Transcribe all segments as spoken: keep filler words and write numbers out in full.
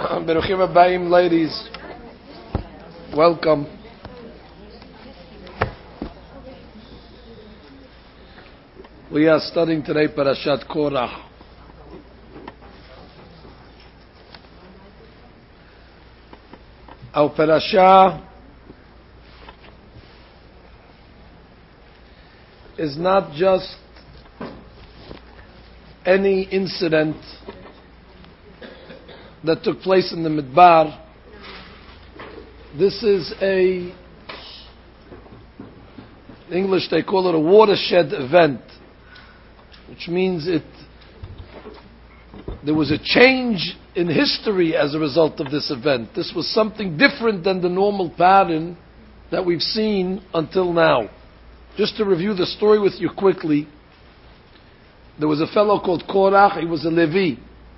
Beruchim Abayim, ladies. Welcome. We are studying today Parashat Korach. Our parasha is not just any incident that took place in the Midbar. This is a, in English they call it a watershed event, which means it there was a change in history as a result of this event. This was something different than the normal pattern that we've seen until now. Just to review the story with you quickly, there was a fellow called Korach. He was a Levi.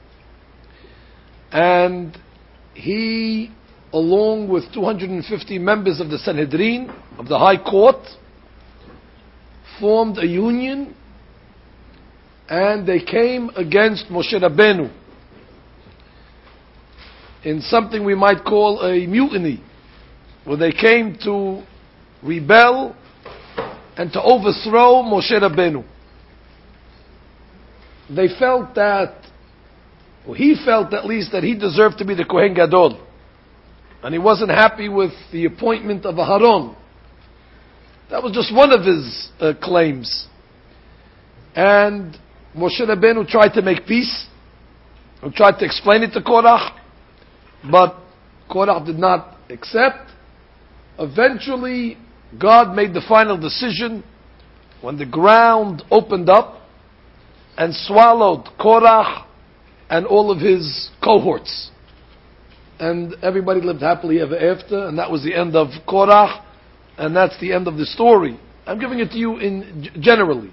And he, along with two hundred fifty members of the Sanhedrin, of the High Court, formed a union, and they came against Moshe Rabbeinu in something we might call a mutiny, where they came to rebel and to overthrow Moshe Rabbeinu. They felt that, or he felt at least, that he deserved to be the Kohen Gadol, and he wasn't happy with the appointment of Aharon. That was just one of his uh, claims. And Moshe Rabbeinu tried to make peace, and tried to explain it to Korach, but Korach did not accept. Eventually, God made the final decision when the ground opened up and swallowed Korach and all of his cohorts. And everybody lived happily ever after, and that was the end of Korach, and that's the end of the story. I'm giving it to you in generally.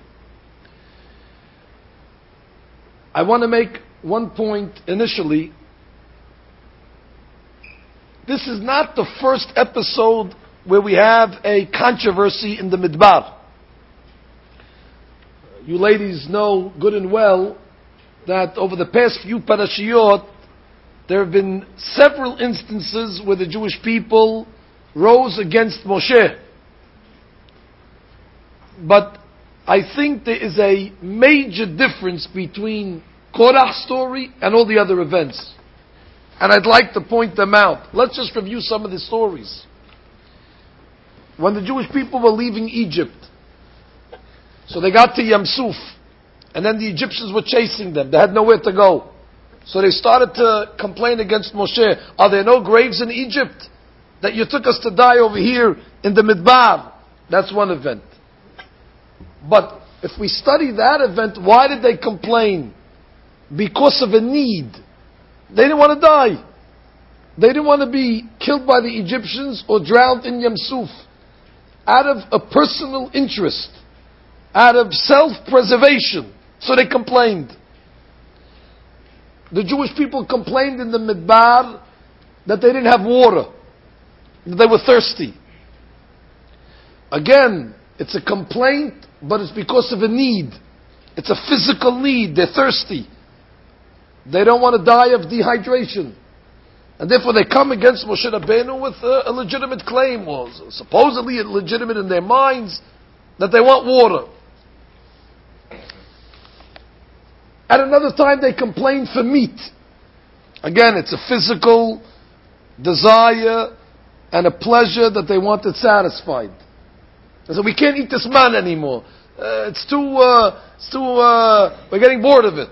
I want to make one point initially. This is not the first episode where we have a controversy in the Midbar. You ladies know good and well that over the past few parashiyot, there have been several instances where the Jewish people rose against Moshe. But I think there is a major difference between Korach's story and all the other events. And I'd like to point them out. Let's just review some of the stories. When the Jewish people were leaving Egypt, so they got to Yam Suf, and then the Egyptians were chasing them. They had nowhere to go. So they started to complain against Moshe. Are there no graves in Egypt? That you took us to die over here in the Midbar. That's one event. But if we study that event, why did they complain? Because of a need. They didn't want to die. They didn't want to be killed by the Egyptians or drowned in Yam Suf. Out of a personal interest. Out of self-preservation. So they complained. The Jewish people complained in the Midbar that they didn't have water. That they were thirsty. Again, it's a complaint, but it's because of a need. It's a physical need. They're thirsty. They don't want to die of dehydration. And therefore they come against Moshe Rabbeinu with a, a legitimate claim, or supposedly legitimate in their minds, that they want water. At another time they complain for meat. Again, it's a physical desire and a pleasure that they wanted satisfied. They said, we can't eat this man anymore. Uh, it's too, uh, it's too, uh, we're getting bored of it.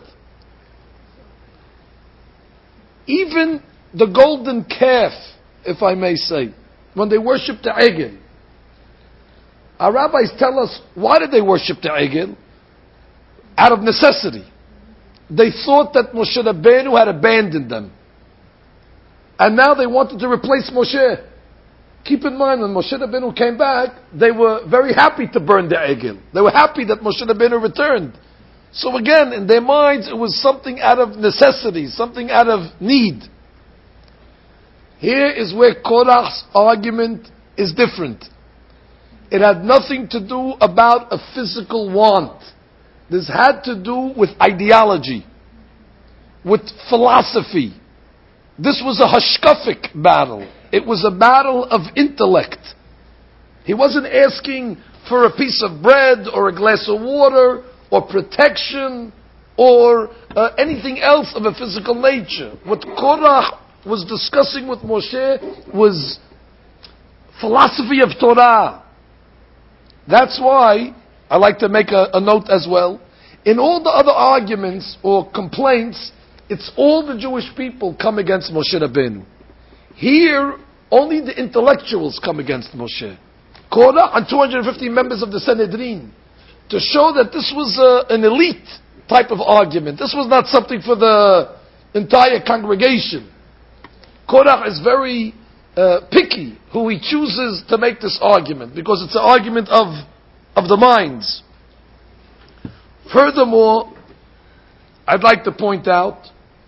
Even the golden calf, if I may say, when they worshipped the Egel, our rabbis tell us, why did they worship the Egel? Out of necessity. They thought that Moshe Rabbeinu had abandoned them. And now they wanted to replace Moshe. Keep in mind, when Moshe Rabbeinu came back, they were very happy to burn the Egel. They were happy that Moshe Rabbeinu returned. So again, in their minds, it was something out of necessity, something out of need. Here is where Korach's argument is different. It had nothing to do about a physical want. This had to do with ideology, with philosophy. This was a hashkafic battle. It was a battle of intellect. He wasn't asking for a piece of bread or a glass of water or protection or uh, anything else of a physical nature. What Korach was discussing with Moshe was philosophy of Torah. That's why I like to make a, a note as well. In all the other arguments or complaints, it's all the Jewish people come against Moshe Rabbeinu. Here, only the intellectuals come against Moshe. Korah and two hundred fifty members of the Sanhedrin, to show that this was uh, an elite type of argument. This was not something for the entire congregation. Korah is very uh, picky who he chooses to make this argument, because it's an argument of, of the minds. Furthermore, I'd like to point out,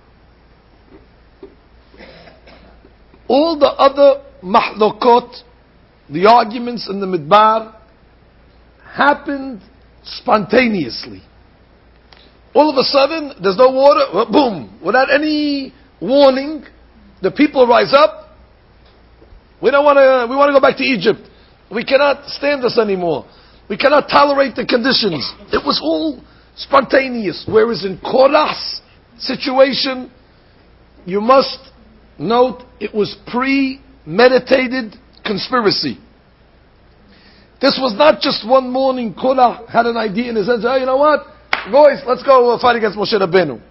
all the other mahlokot, the arguments in the Midbar, happened spontaneously. All of a sudden, there's no water, boom, without any warning, the people rise up. We don't want to, we want to go back to Egypt. We cannot stand this anymore. We cannot tolerate the conditions. It was all spontaneous. Whereas in Korah's situation, you must note it was premeditated conspiracy. This was not just one morning Korah had an idea in his head, oh, you know what? Boys, let's go fight against Moshe Rabbeinu.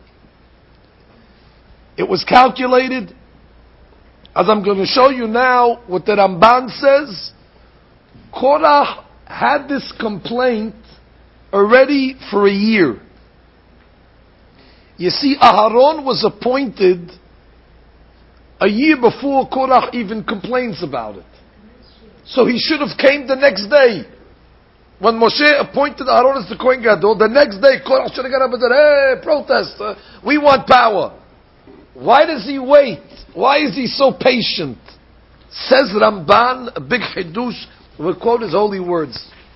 It was calculated. As I'm going to show you now what the Ramban says, Korah had this complaint already for a year. You see, Aharon was appointed a year before Korah even complains about it. So he should have came the next day. When Moshe appointed Aharon as the Kohen Gadol, the next day Korah should have got up and said, hey, protest, uh, we want power. Why does he wait? Why is he so patient? Says Ramban, a big Hidush, we'll quote his holy words.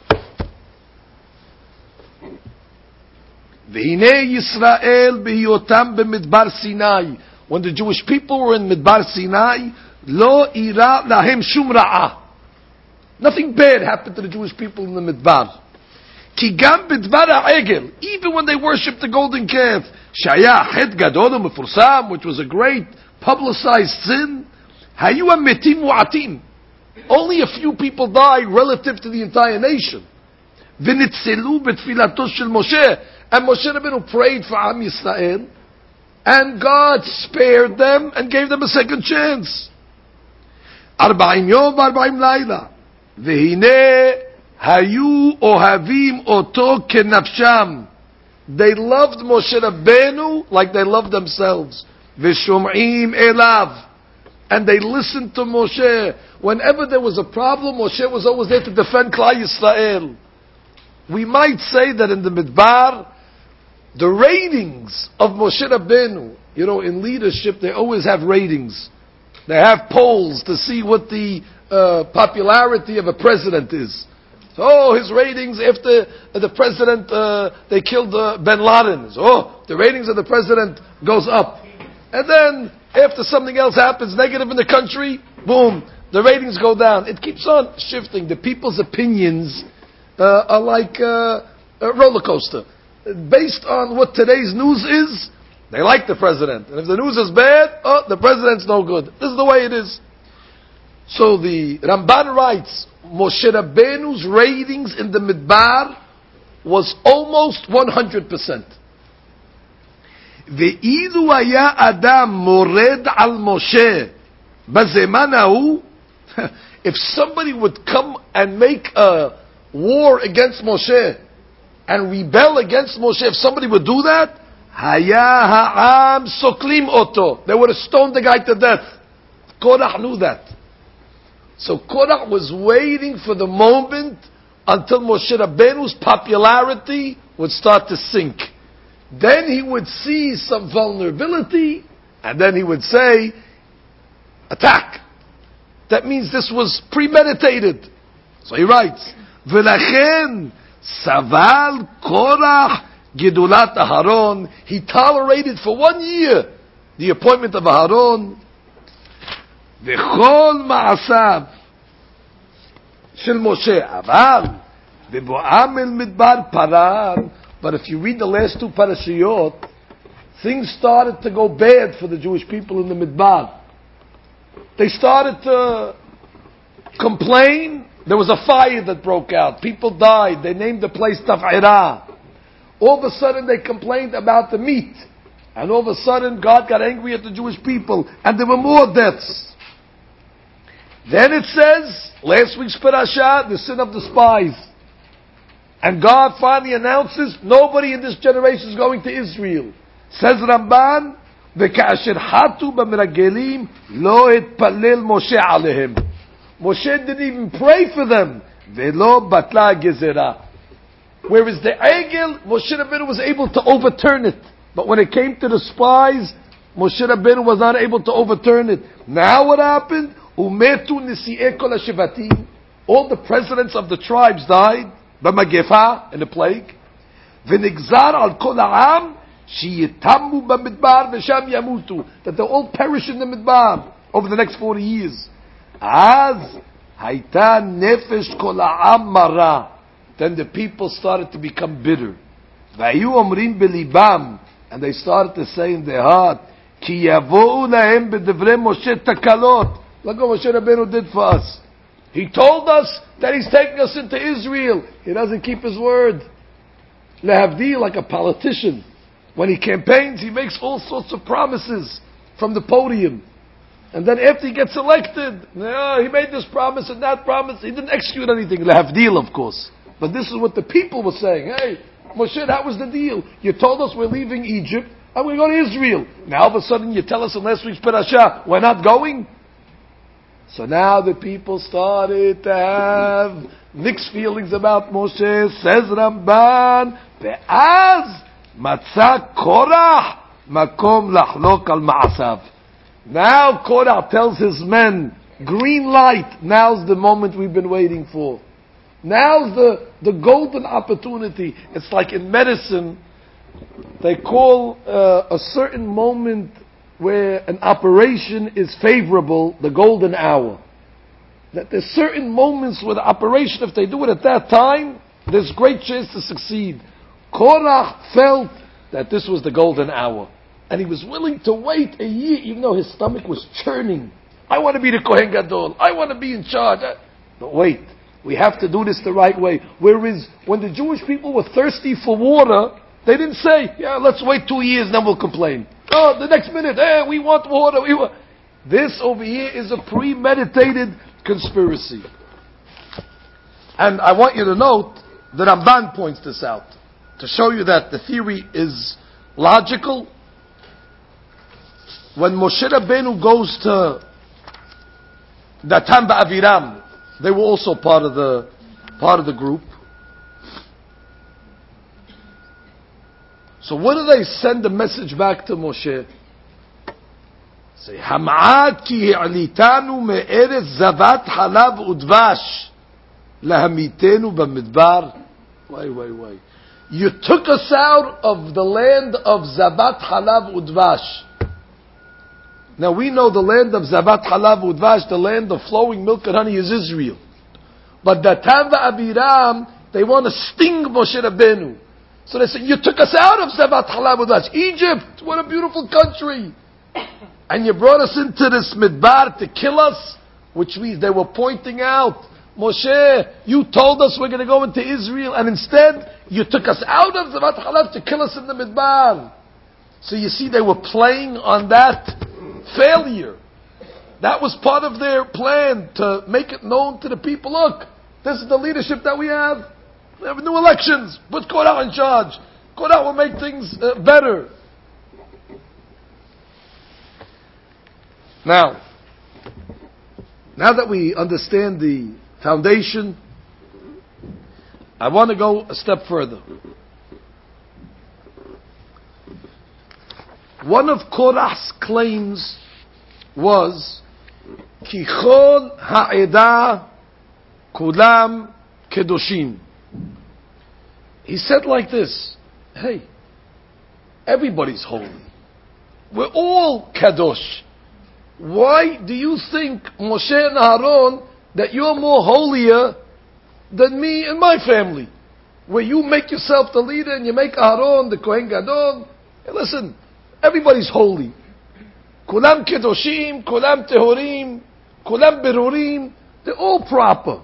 V'hinei Yisrael b'hiyotam b'midbar Sinai. When the Jewish people were in Midbar Sinai, lo ira lahem shum ra'ah. Nothing bad happened to the Jewish people in the Midbar. Ki gam b'dvar ha'egel, even when they worshipped the golden calf, shaya het gadol u'mefursam, which was a great publicized sin, hayu ha'metim mu'atim. Only a few people died relative to the entire nation. V'nitzelu b'tfilato shel Moshe, and Moshe Rabbeinu prayed for Am Yisrael, and God spared them and gave them a second chance. Arba'im yom v'arba'im layla. V'hineh hayu ohavim oto kenafsham. They loved Moshe Rabbeinu like they loved themselves. V'shom'im elav. And they listened to Moshe. Whenever there was a problem, Moshe was always there to defend Klal Yisrael. We might say that in the Midbar, the ratings of Moshe Rabbeinu, you know, in leadership, they always have ratings. They have polls to see what the uh, popularity of a president is. So, oh, his ratings after uh, the president, uh, they killed uh, Ben Laden. So, oh, the ratings of the president goes up. And then, after something else happens negative in the country, boom, the ratings go down. It keeps on shifting. The people's opinions uh, are like uh, a roller coaster. Based on what today's news is, they like the president. And if the news is bad, oh, the president's no good. This is the way it is. So the Ramban writes, Moshe Rabbeinu's ratings in the Midbar was almost one hundred percent. Ve'idu haya adam mored al Moshe bazeman hahu, if somebody would come and make a war against Moshe and rebel against Moshe, if somebody would do that, haya ha'am soklim oto, they would have stoned the guy to death. Korach knew that. So Korach was waiting for the moment until Moshe Rabbeinu's popularity would start to sink. Then he would see some vulnerability, and then he would say, attack. That means this was premeditated. So he writes, V'lachen saval Korach gedulat Aharon. He tolerated for one year the appointment of Aharon. וכל מעשיו של משה, אבל בבואם אל מדבר פרן, but if you read the last two parashiyot, things started to go bad for the Jewish people in the Midbar. They started to complain. There was a fire that broke out. People died. They named the place Taf'irah. All of a sudden they complained about the meat. And all of a sudden God got angry at the Jewish people. And there were more deaths. Then it says, last week's parasha, the sin of the spies. And God finally announces, nobody in this generation is going to Israel. Says Ramban, וכאשר חטאו במרגלים לא התפלל משה עליהם. Moshe didn't even pray for them. ולא בטלה הגזרה. Whereas the Egel, Moshe Rabbeinu was able to overturn it. But when it came to the spies, Moshe Rabbeinu was not able to overturn it. Now what happened? Umetu nisi'e kol hashivatim. All the presidents of the tribes died. B'magefa, in a plague. V'nigzar al kol ha'am sheyitamu b'midbar v'sham yamutu. That they'll all perish in the midbar over the next forty years. Az hayta nefesh kol ha'am mara. Then the people started to become bitter. Vayu omrim belibam. And they started to say in their heart, Ki yavo'u lahem b'devrei Moshe takalot. Look what Moshe Rabbeinu did for us. He told us that he's taking us into Israel. He doesn't keep his word. Lehavdi, like a politician. When he campaigns, he makes all sorts of promises from the podium. And then after he gets elected, oh, he made this promise and that promise. He didn't execute anything. Lehavdil, of course. But this is what the people were saying. Hey, Moshe, that was the deal. You told us we're leaving Egypt and we're going to Israel. Now all of a sudden you tell us in last week's parasha, we're not going? So now the people started to have mixed feelings about Moshe. Says Ramban, Ve'az matzah Korach makom lachlok al ma'asav. Now Korach tells his men, green light, now's the moment we've been waiting for. Now's the, the golden opportunity. It's like in medicine, they call uh, a certain moment where an operation is favorable, the golden hour. That there's certain moments where the operation, if they do it at that time, there's great chance to succeed. Korach felt that this was the golden hour. And he was willing to wait a year, even though his stomach was churning. I want to be the Kohen Gadol. I want to be in charge. But wait, we have to do this the right way. Whereas when the Jewish people were thirsty for water, they didn't say, yeah, let's wait two years, then we'll complain. Oh, the next minute, hey, we want water. We want. This over here is a premeditated conspiracy. And I want you to note that Ramban points this out to show you that the theory is logical. When Moshe Rabbeinu goes to Datan Ba'aviram, they were also part of the part of the group. So what do they send a message back to Moshe? Say, Ham'ad ki hi'alitanu me'eretz zavat halav udvash lahamitenu b'midbar. Wait, wait, wait. You took us out of the land of Zavat Halav Udvash. Now we know the land of Zavat Halav Udvash, the land of flowing milk and honey, is Israel. But Datan v'Aviram, they want to sting Moshe Rabbeinu. So they say, you took us out of Zavat Halav Udvash. Egypt, what a beautiful country. And you brought us into this Midbar to kill us, which means they were pointing out, Moshe, you told us we're going to go into Israel, and instead you took us out of Zavat Halav to kill us in the Midbar. So you see, they were playing on that failure. That was part of their plan to make it known to the people. Look, this is the leadership that we have. We have new elections. Put Korah in charge. Korah will make things uh, better. Now, now that we understand the foundation, I want to go a step further. One of Korah's claims was Kichol ha'edah kulam kedoshim. He said like this, hey, everybody's holy. We're all kadosh. why do you think, Moshe and Aaron, that you're more holier than me and my family? Where you make yourself the leader and you make Aaron the Kohen Gadol. Hey, listen, everybody's holy. Kulam kedoshim, kulam tehorim, kulam berurim. They're all proper.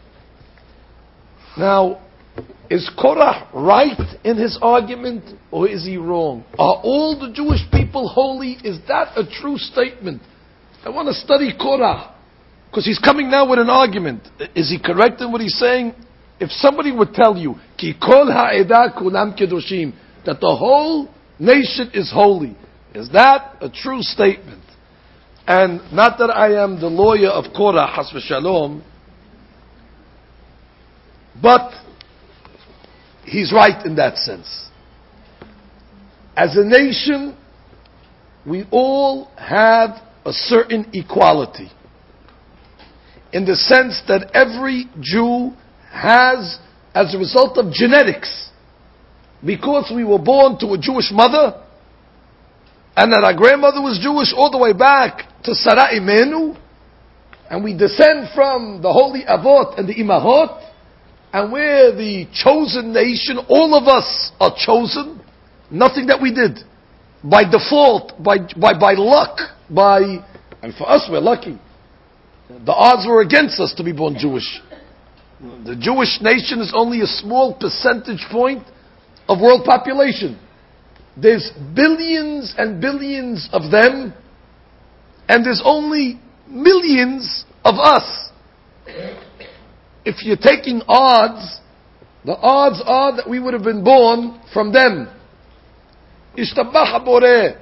Now, is Korah right in his argument, or is he wrong? Are all the Jewish people holy? Is that a true statement? I want to study Korah, because he's coming now with an argument. Is he correct in what he's saying? If somebody would tell you, Ki kol ha'edah kulam kedoshim, that the whole nation is holy, is that a true statement? And not that I am the lawyer of Korah, has v'shalom, but he's right in that sense. As a nation, we all have a certain equality, in the sense that every Jew has, as a result of genetics, because we were born to a Jewish mother, and that our grandmother was Jewish all the way back to Sarah Imenu, and we descend from the holy Avot and the Imahot, and we're the chosen nation. All of us are chosen. Nothing that we did. By default, by, by, by luck, by, and for us we're lucky. The odds were against us to be born Jewish. The Jewish nation is only a small percentage point of world population. There's billions and billions of them, and there's only millions of us. If you're taking odds, the odds are that we would have been born from them. We're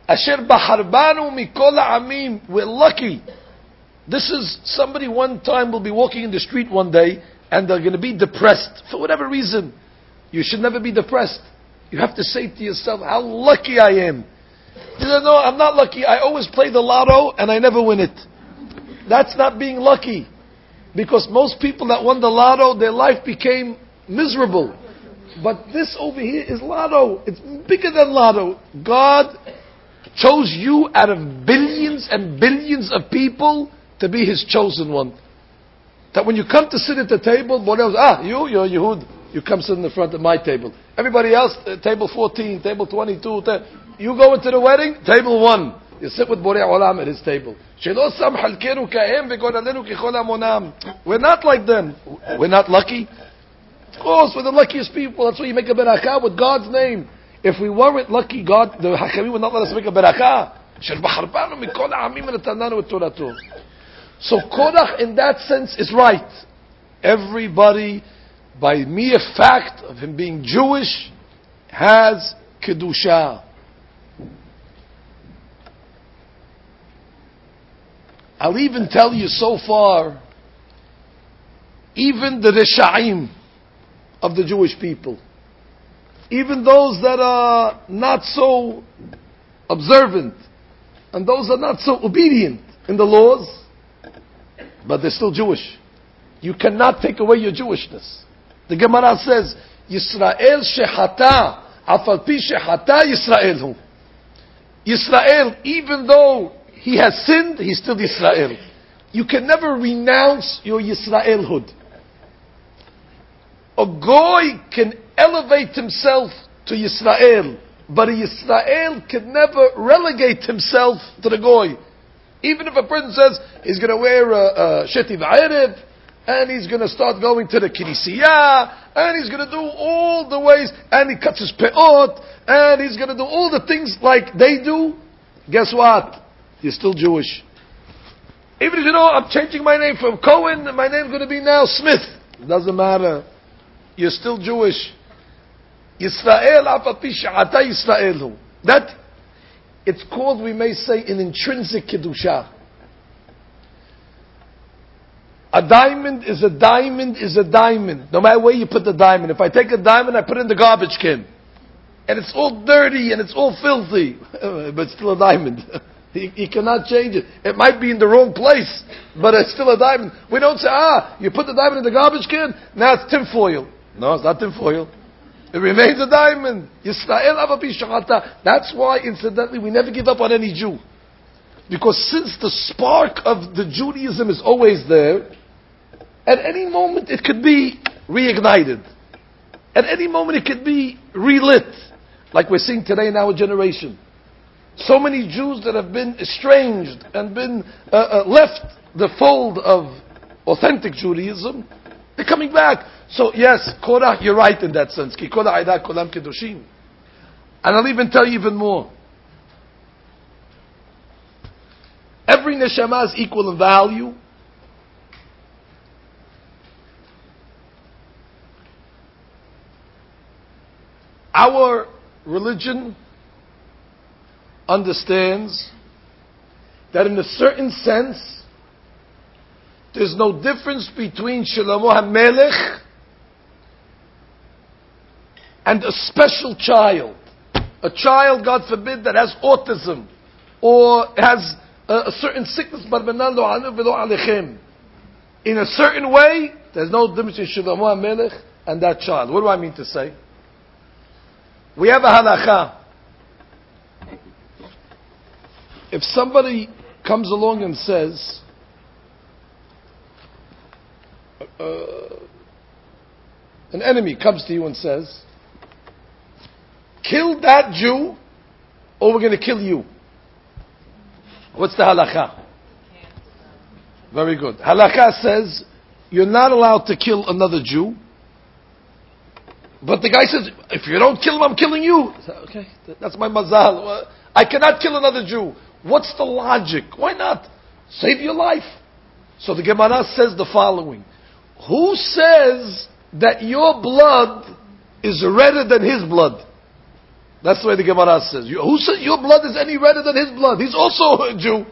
lucky. This is somebody one time will be walking in the street one day and they're going to be depressed for whatever reason. You should never be depressed. You have to say to yourself, how lucky I am. You don't know, I'm not lucky. I always play the lotto and I never win it. That's not being lucky. Because most people that won the lotto, their life became miserable. But this over here is lotto. It's bigger than lotto. God chose you out of billions and billions of people to be His chosen one. That when you come to sit at the table, what else? Ah, you, you're Yehud. You come sit in the front of my table. Everybody else, uh, table fourteen, table twenty-two. Ta- you go into the wedding, table one. You sit with Borei Olam at his table. We're not like them. We're not lucky. Of course, we're the luckiest people. That's why you make a berakah with God's name. If we weren't lucky, God, the Hakamim would not let us make a berakah. So Korach in that sense is right. Everybody, by mere fact of him being Jewish, has Kedusha. I'll even tell you so far, even the Risha'im of the Jewish people, even those that are not so observant, and those that are not so obedient in the laws, but they're still Jewish. You cannot take away your Jewishness. The Gemara says, Yisrael shechata, afal pi shechata Yisrael hu. Yisrael, even though he has sinned, he's still Yisrael. You can never renounce your Yisraelhood. A Goy can elevate himself to Yisrael, but a Yisrael can never relegate himself to the Goy. Even if a person says he's going to wear a, a Sheti V'Erev, and he's going to start going to the Kinisiyah, and he's going to do all the ways, and he cuts his peot, and he's going to do all the things like they do, guess what? You're still Jewish. Even if you know, I'm changing my name from Cohen, and my name's going to be now Smith. It doesn't matter. You're still Jewish. Yisrael afapi sha'ata Yisraelu. That, it's called, we may say, an intrinsic Kedusha. A diamond is a diamond is a diamond. No matter where you put the diamond. If I take a diamond, I put it in the garbage can. And it's all dirty and it's all filthy. But it's still a diamond. You, you cannot change it. It might be in the wrong place, but it's still a diamond. We don't say, ah, you put the diamond in the garbage can, now it's tinfoil. No, it's not tinfoil. It remains a diamond. Yisrael avapi shachata. That's why, incidentally, we never give up on any Jew. Because since the spark of the Judaism is always there, at any moment it could be reignited. At any moment it could be relit. Like we're seeing today in our generation. So many Jews that have been estranged and been uh, uh, left the fold of authentic Judaism, they're coming back. So yes, Korach, you're right in that sense. Ki kol ha'edah kolam kedoshim. And I'll even tell you even more. Every neshama is equal in value. Our religion understands that in a certain sense, there's no difference between Shlomo HaMelech and a special child. A child, God forbid, that has autism or has a, a certain sickness. In a certain way, there's no difference between Shlomo HaMelech and that child. What do I mean to say? We have a halakha. If somebody comes along and says, uh, an enemy comes to you and says, kill that Jew or we're going to kill you. What's the halakha? Very good. Halakha says, you're not allowed to kill another Jew. But the guy says, if you don't kill him, I'm killing you. Okay, that's my mazal. I cannot kill another Jew. What's the logic? Why not? Save your life. So the Gemara says the following. Who says that your blood is redder than his blood? That's the way the Gemara says. Who says your blood is any redder than his blood? He's also a Jew.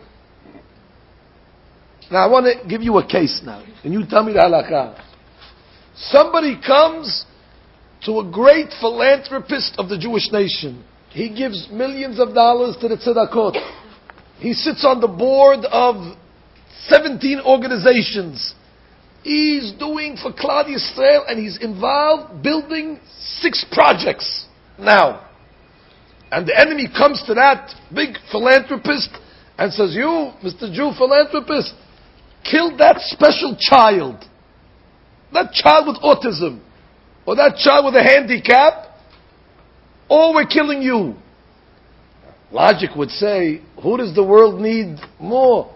Now I want to give you a case now. And you tell me the halakha. Somebody comes to a great philanthropist of the Jewish nation. He gives millions of dollars to the tzedakot. He sits on the board of seventeen organizations. He's doing for Klal Yisrael and he's involved building six projects now. And the enemy comes to that big philanthropist and says, you, Mister Jew philanthropist, kill that special child. That child with autism. Or that child with a handicap, or we're killing you. Logic would say, who does the world need more?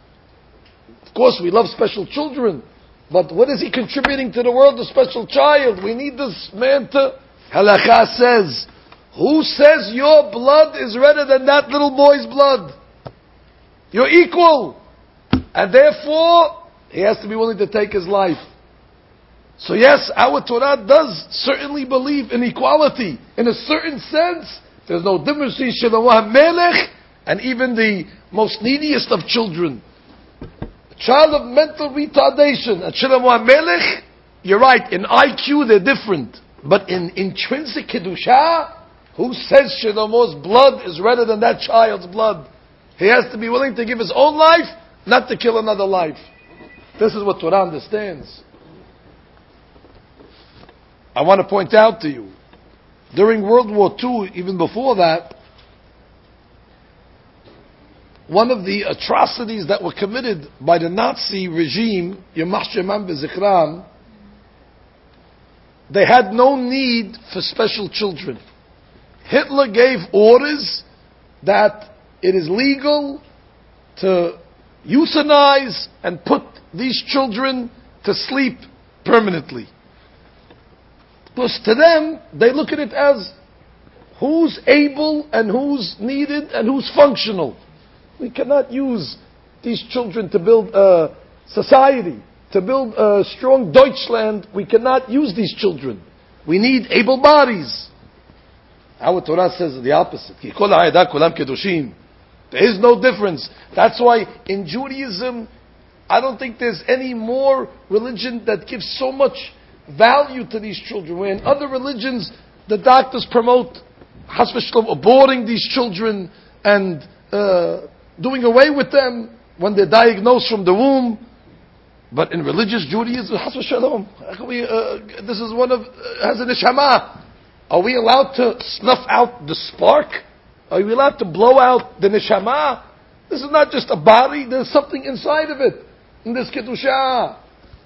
Of course, we love special children, but what is he contributing to the world, the special child? We need this man to... Halakha says, who says your blood is redder than that little boy's blood? You're equal. And therefore, he has to be willing to take his life. So yes, our Torah does certainly believe in equality. In a certain sense, there's no difference between Shlomo HaMelech and even the most neediest of children. A child of mental retardation and Shlomo HaMelech, you're right, in I Q they're different. But in intrinsic Kedusha, who says Shlomo's blood is redder than that child's blood? He has to be willing to give his own life, not to kill another life. This is what Torah understands. I want to point out to you, during World War Two, even before that, one of the atrocities that were committed by the Nazi regime, Yamach Shemam B'Zichram, they had no need for special children. Hitler gave orders that it is legal to euthanize and put these children to sleep permanently. Because to them, they look at it as who's able and who's needed and who's functional. We cannot use these children to build a society, to build a strong Deutschland. We cannot use these children. We need able bodies. Our Torah says the opposite. There is no difference. That's why in Judaism, I don't think there's any more religion that gives so much value to these children. Where in other religions, the doctors promote Chas v'Shalom aborting these children and uh, doing away with them when they're diagnosed from the womb. But in religious Judaism, Chas v'Shalom, uh, this is one of uh, has a neshama. Are we allowed to snuff out the spark? Are we allowed to blow out the neshama? This is not just a body, there's something inside of it. In this Kedusha.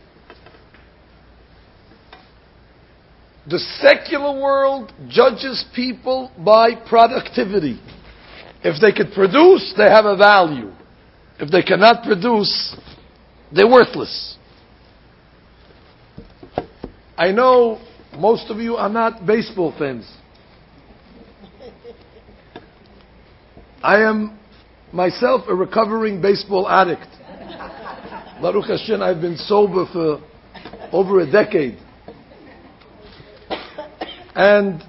The secular world judges people by productivity. If they could produce, they have a value. If they cannot produce, they're worthless. I know most of you are not baseball fans. I am myself a recovering baseball addict. Baruch Hashem, I've been sober for over a decade. And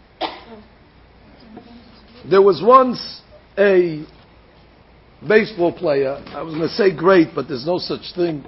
there was once a baseball player, I was going to say great, but there's no such thing.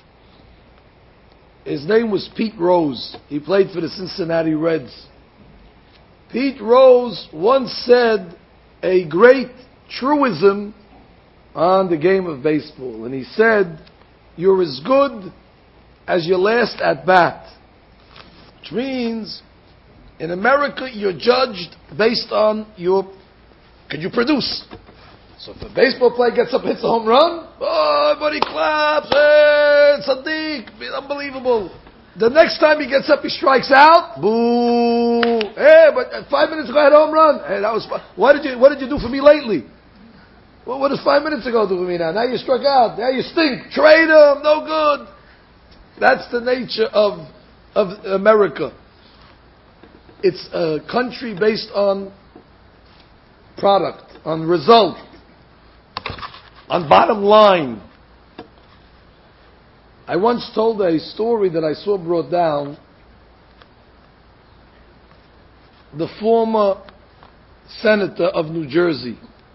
His name was Pete Rose. He played for the Cincinnati Reds. Pete Rose once said a great truism on the game of baseball. And he said, you're as good as your last at bat. Which means, in America, you're judged based on your, can you produce? So if a baseball player gets up, hits a home run, oh, everybody claps, hey, Sadiq, unbelievable. The next time he gets up, he strikes out, boo. Hey, but five minutes ago I had a home run. Hey, that was fun. What did you, what did you do for me lately? Well, what did five minutes ago do for me now? Now you struck out. Now you stink. Trade him. No good. That's the nature of, of America. It's a country based on product, on result, on bottom line. I once told a story that I saw brought down. The former senator of New Jersey,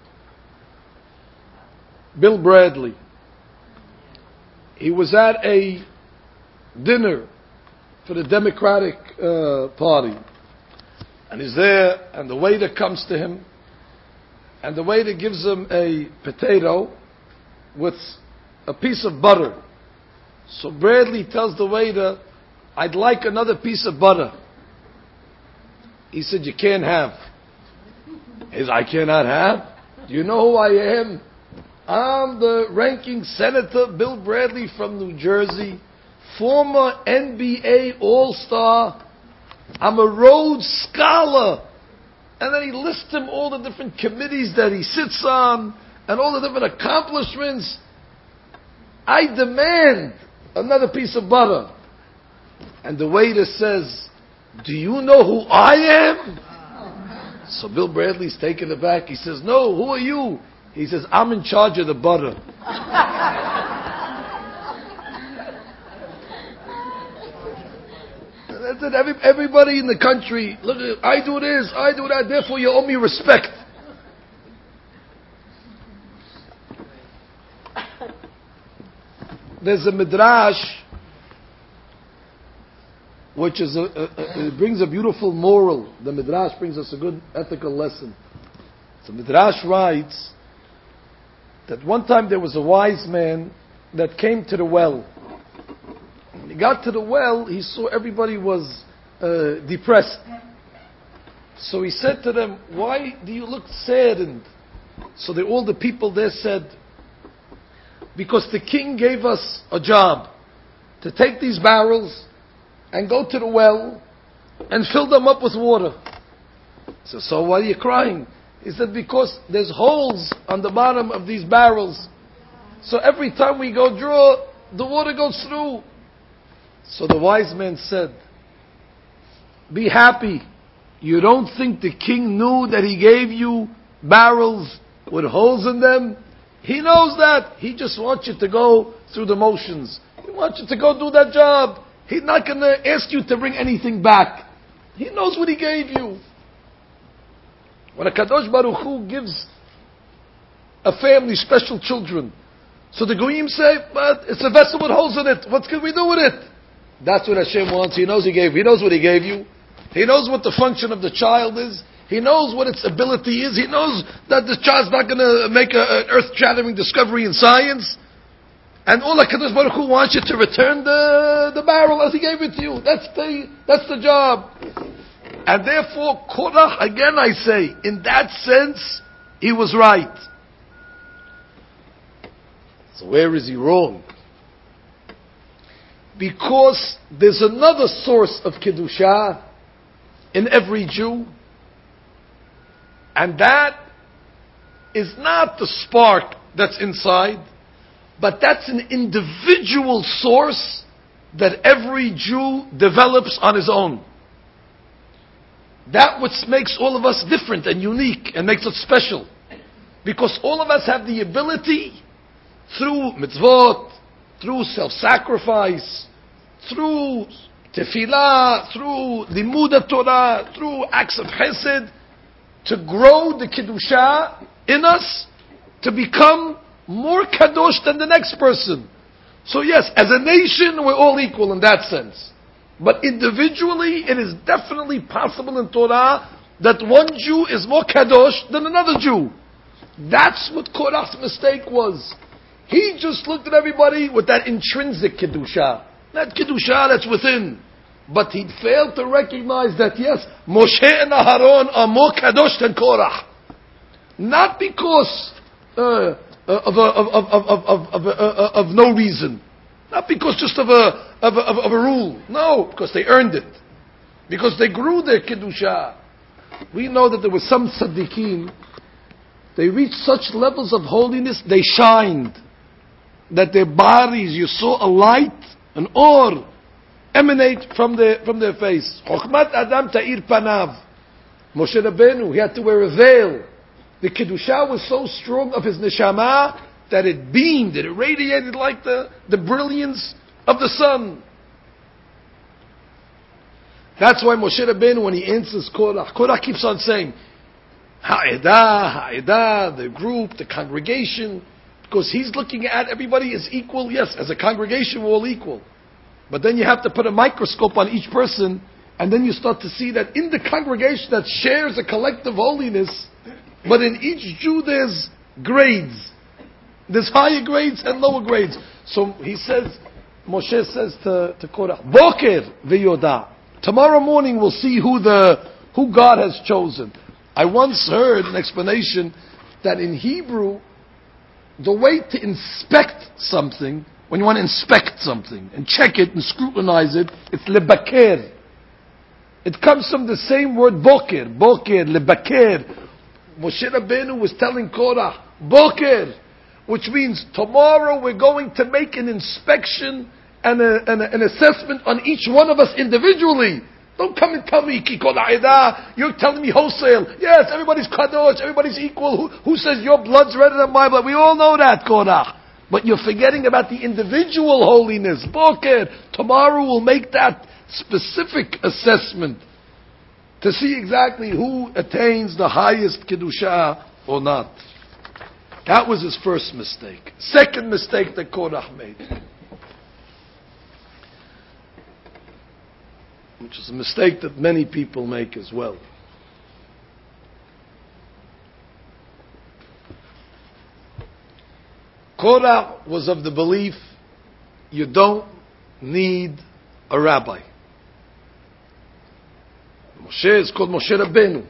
Bill Bradley. He was at a dinner for the Democratic uh, Party. And he's there, and the waiter comes to him, and the waiter gives him a potato with a piece of butter. So Bradley tells the waiter, I'd like another piece of butter. He said, you can't have. He said, I cannot have? Do you know who I am? I'm the ranking senator, Bill Bradley from New Jersey, former N B A All-Star. I'm a Rhodes Scholar. And then he lists him all the different committees that he sits on and all the different accomplishments. I demand another piece of butter. And the waiter says, do you know who I am? So Bill Bradley's taken aback. He says, no, who are you? He says, I'm in charge of the butter. That's it. Every, everybody in the country, look at it, I do this, I do that, therefore you owe me respect. There's a midrash which is a, a, a, it brings a beautiful moral. The midrash brings us a good ethical lesson. So midrash writes that one time there was a wise man that came to the well. When he got to the well, he saw everybody was uh, depressed. So he said to them, why do you look saddened? So they, all the people there said, because the king gave us a job to take these barrels and go to the well and fill them up with water. So, so why are you crying? He said, because there's holes on the bottom of these barrels. So every time we go draw, the water goes through. So the wise man said, be happy. You don't think the king knew that he gave you barrels with holes in them? He knows that. He just wants you to go through the motions. He wants you to go do that job. He's not going to ask you to bring anything back. He knows what he gave you. When a Kadosh Baruch Hu gives a family special children, so the Goyim say, but it's a vessel with holes in it. What can we do with it? That's what Hashem wants. He knows He gave. He knows what He gave you. He knows what the function of the child is. He knows what its ability is. He knows that the child's not going to make a, an earth-shattering discovery in science. And all HaKadosh Baruch Hu wants you to return the, the barrel as He gave it to you. That's the, that's the job. And therefore, Korach, again I say, in that sense, he was right. So where is he wrong? Because there's another source of Kedusha in every Jew, and that is not the spark that's inside, but that's an individual source that every Jew develops on his own. That what makes all of us different and unique and makes us special. Because all of us have the ability, through mitzvot, through self-sacrifice, through tefillah, through limud Torah, through acts of chesed, to grow the Kedusha in us, to become more kadosh than the next person. So yes, as a nation, we're all equal in that sense. But individually, it is definitely possible in Torah that one Jew is more kadosh than another Jew. That's what Korach's mistake was. He just looked at everybody with that intrinsic Kedusha. That Kedusha that's within. But he failed to recognize that yes, Moshe and Aharon are more kadosh than Korach. Not because uh, of, a, of, of, of, of, of, of, of no reason. Not because just of a, of a, of a rule. No, because they earned it. Because they grew their Kedusha. We know that there were some tzaddikim, they reached such levels of holiness, they shined. That their bodies, you saw a light, an or, emanate from their, from their face. Chokhmat Adam ta'ir panav. Moshe Rabbeinu, he had to wear a veil. The Kedusha was so strong of his neshama that it beamed, it radiated like the, the brilliance of the sun. That's why Moshe Rabbeinu, when he answers Korach, Korach keeps on saying, Ha'edah, Ha'edah, the group, the congregation, because he's looking at everybody as equal. Yes, as a congregation we're all equal. But then you have to put a microscope on each person, and then you start to see that in the congregation that shares a collective holiness, but in each Jew there's grades. There's higher grades and lower grades. So he says, Moshe says to, to Korach, Boker v'yoda. Tomorrow morning we'll see who the who God has chosen. I once heard an explanation that in Hebrew, the way to inspect something, when you want to inspect something and check it and scrutinize it, it's lebaker. It comes from the same word boker, boker, lebaker. Moshe Rabbeinu was telling Korach, boker, which means tomorrow we're going to make an inspection and, a, and a, an assessment on each one of us individually. Don't come and tell me, you're telling me wholesale. Yes, everybody's kadosh, everybody's equal. Who, who says your blood's redder than my blood? We all know that, Korach. But you're forgetting about the individual holiness. Boker, tomorrow we'll make that specific assessment to see exactly who attains the highest Kedusha or not. That was his first mistake. Second mistake that Korach made, which is a mistake that many people make as well. Korach was of the belief you don't need a rabbi. Moshe is called Moshe Rabbeinu.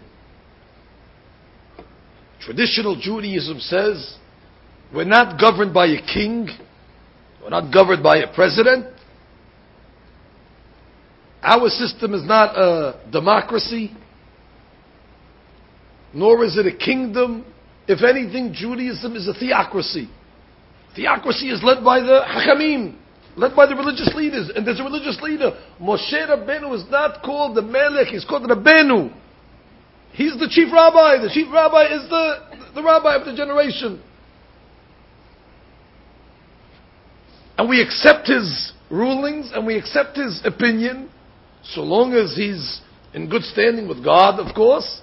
Traditional Judaism says we're not governed by a king, we're not governed by a president. Our system is not a democracy, nor is it a kingdom. If anything, Judaism is a theocracy. Theocracy is led by the Hachamim, led by the religious leaders, and there's a religious leader. Moshe Rabbeinu is not called the Melech, he's called Rabbeinu. He's the chief rabbi. The chief rabbi is the, the rabbi of the generation. And we accept his rulings and we accept his opinion, so long as he's in good standing with God, of course.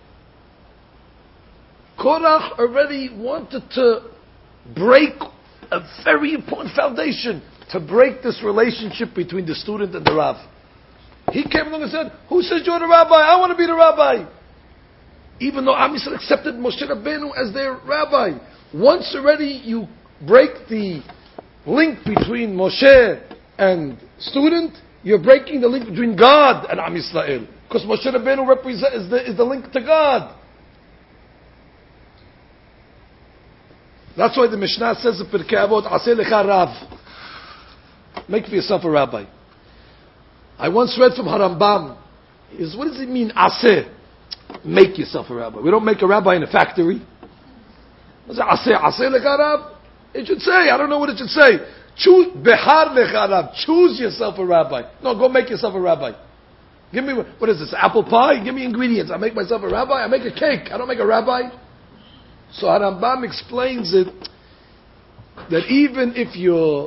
Korach already wanted to break a very important foundation, to break this relationship between the student and the Rav. He came along and said, who says you're the rabbi? I want to be the rabbi. Even though Am Yisrael accepted Moshe Rabbeinu as their rabbi. Once already you break the link between Moshe and student, you're breaking the link between God and Am Yisrael. Because Moshe Rabbeinu represents, is the, is the link to God. That's why the Mishnah says in Pirkei Avot, Aseh lecha Rav. Make for yourself a rabbi. I once read from Harambam, is what does it mean, Aseh? Make yourself a rabbi. We don't make a rabbi in a factory. What's it, Aseh, Aseh lecha Rav? It should say, I don't know what it should say. Choose, Behar lecha Rav. Choose yourself a rabbi. No, go make yourself a rabbi. Give me, what is this, apple pie? Give me ingredients. I make myself a rabbi. I make a cake. I don't make a rabbi. So Harambam explains it, that even if your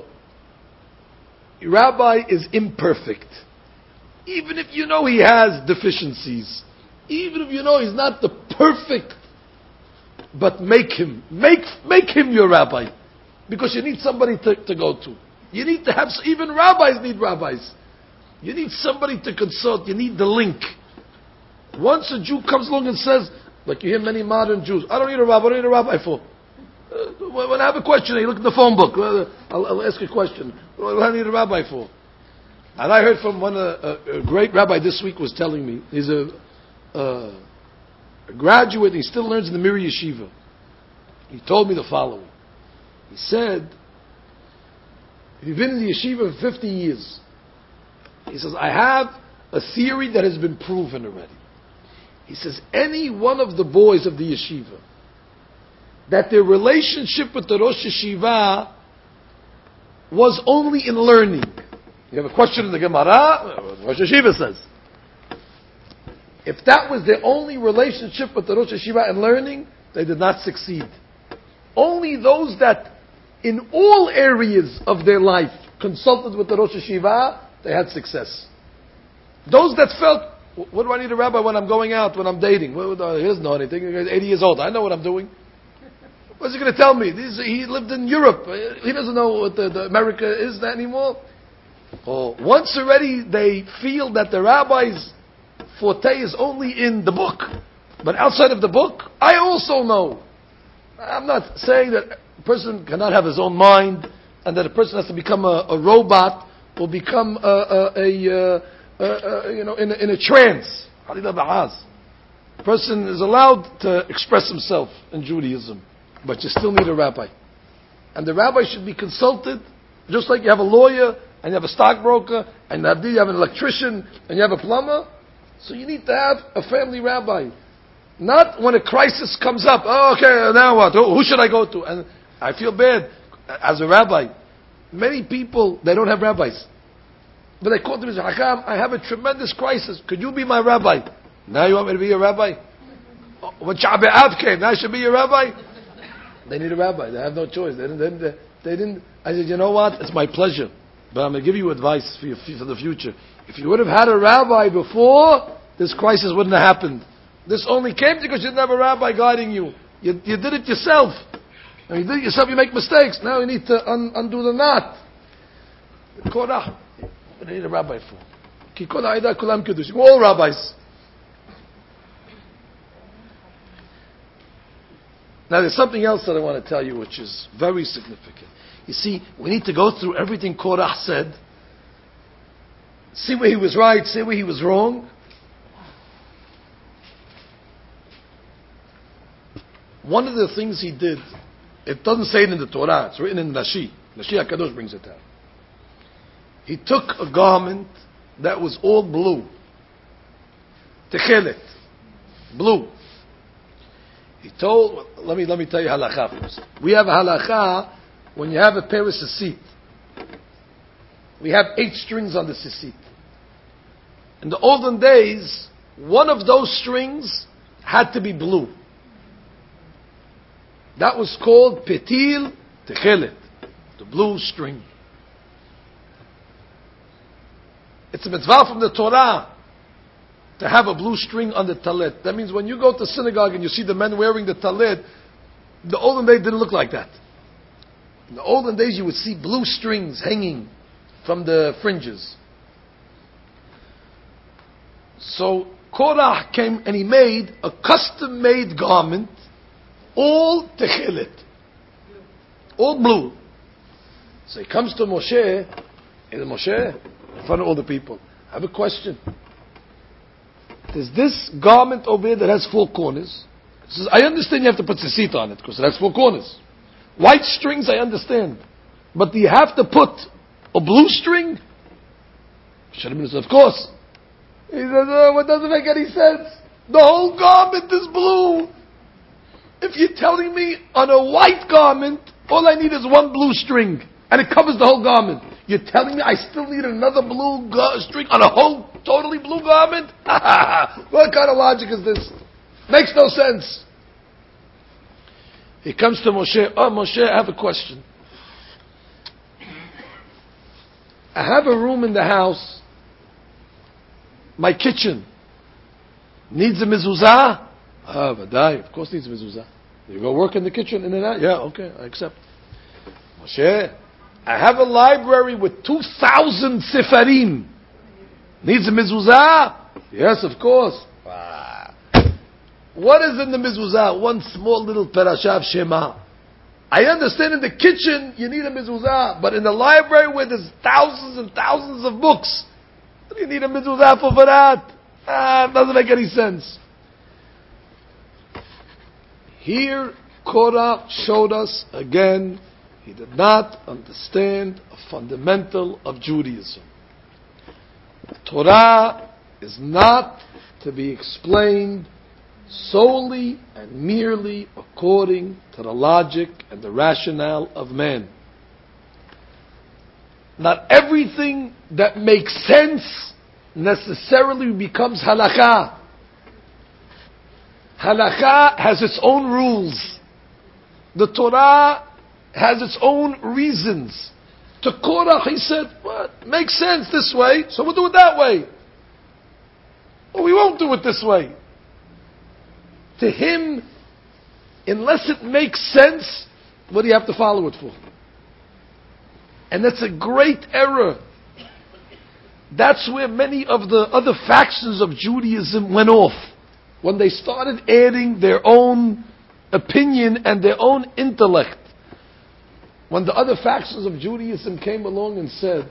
rabbi is imperfect, even if you know he has deficiencies, even if you know he's not the perfect, but make him, make, make him your rabbi. Because you need somebody to, to go to. You need to have, even rabbis need rabbis. You need somebody to consult. You need the link. Once a Jew comes along and says, like you hear many modern Jews, I don't need a rabbi, what do I need a rabbi for? Uh, when I have a question, you look at the phone book, uh, I'll, I'll ask a question. What do I need a rabbi for? And I heard from one, uh, a, a great rabbi this week was telling me, he's a, uh, a graduate, he still learns in the Mir Yeshiva. He told me the following. He said, you've been in the yeshiva for fifty years. He says, I have a theory that has been proven already. He says, any one of the boys of the yeshiva, that their relationship with the Rosh Yeshiva was only in learning. You have a question in the Gemara, Rosh Yeshiva says. If that was their only relationship with the Rosh Yeshiva and learning, they did not succeed. Only those that in all areas of their life consulted with the Rosh Yeshiva, they had success. Those that felt, what do I need a rabbi when I'm going out, when I'm dating? Well, he doesn't know anything. He's eighty years old. I know what I'm doing. What's he going to tell me? This, he lived in Europe. He doesn't know what the, the America is anymore. Oh, once already they feel that the rabbi's forte is only in the book. But outside of the book, I also know. I'm not saying that a person cannot have his own mind and that a person has to become a, a robot or become a, a, a, a, a you know, in a, in a trance. A person is allowed to express himself in Judaism, but you still need a rabbi. And the rabbi should be consulted, just like you have a lawyer, and you have a stockbroker, and you have an electrician, and you have a plumber. So you need to have a family rabbi. Not when a crisis comes up. Oh, okay, now what? Who should I go to? And I feel bad as a rabbi. Many people, they don't have rabbis. But they call to me and say, Hakam, I have a tremendous crisis. Could you be my rabbi? Now you want me to be your rabbi? When Sha'ba'at came, now I should be your rabbi? They need a rabbi. They have no choice. They didn't, they didn't, they didn't. I said, you know what? It's my pleasure. But I'm going to give you advice for, your, for the future. If you would have had a rabbi before, this crisis wouldn't have happened. This only came because you didn't have a rabbi guiding you. You, you did it yourself. And you did it yourself, you make mistakes. Now you need to un, undo the knot. Korah. What do you need a rabbi for? Ki kol ha'edah kulam kiddush. All rabbis. Now there's something else that I want to tell you which is very significant. You see, we need to go through everything Korah said. See where he was right, see where he was wrong. One of the things he did, it doesn't say it in the Torah, it's written in Nashi. Nashi HaKadosh brings it down. He took a garment that was all blue. Techelet. Blue. He told, let me, let me tell you halakha first. We have a halakha when you have a pair of sisit. We have eight strings on the sisit. In the olden days, one of those strings had to be blue. That was called petil techelet, the blue string. It's a mitzvah from the Torah to have a blue string on the talit. That means when you go to synagogue and you see the men wearing the talit, the olden days didn't look like that. In the olden days you would see blue strings hanging from the fringes. So Korah came and he made a custom-made garment, all techelet, all blue. So he comes to Moshe, and Moshe, in front of all the people, I have a question. There's this garment over here that has four corners. He says, I understand you have to put tzitzit on it because it has four corners. White strings, I understand. But do you have to put a blue string? Should have been, of course. He says, oh, what doesn't make any sense? The whole garment is blue. If you're telling me on a white garment, all I need is one blue string, and it covers the whole garment. You're telling me I still need another blue go- string on a whole totally blue garment? What kind of logic is this? Makes no sense. He comes to Moshe. Oh, Moshe, I have a question. I have a room in the house. My kitchen needs a mezuzah. Ah, vadai, of course needs a mezuzah. You go work in the kitchen, in and out. Yeah, okay, I accept. Moshe, I have a library with two thousand sefarim. Needs a mezuzah? Yes, of course. Ah. What is in the mezuzah? One small little parashav Shema. I understand in the kitchen you need a mezuzah, but in the library where there's thousands and thousands of books, what do you need a mezuzah for, for that? Ah, it doesn't make any sense. Here, Korah showed us again, he did not understand a fundamental of Judaism. Torah is not to be explained solely and merely according to the logic and the rationale of man. Not everything that makes sense necessarily becomes halakha. Halakha has its own rules. The Torah has its own reasons. To Korach, he said, what? Makes sense this way, so we'll do it that way. Or we won't do it this way. To him, unless it makes sense, what do you have to follow it for? And that's a great error. That's where many of the other factions of Judaism went off. When they started adding their own opinion and their own intellect. When the other factions of Judaism came along and said,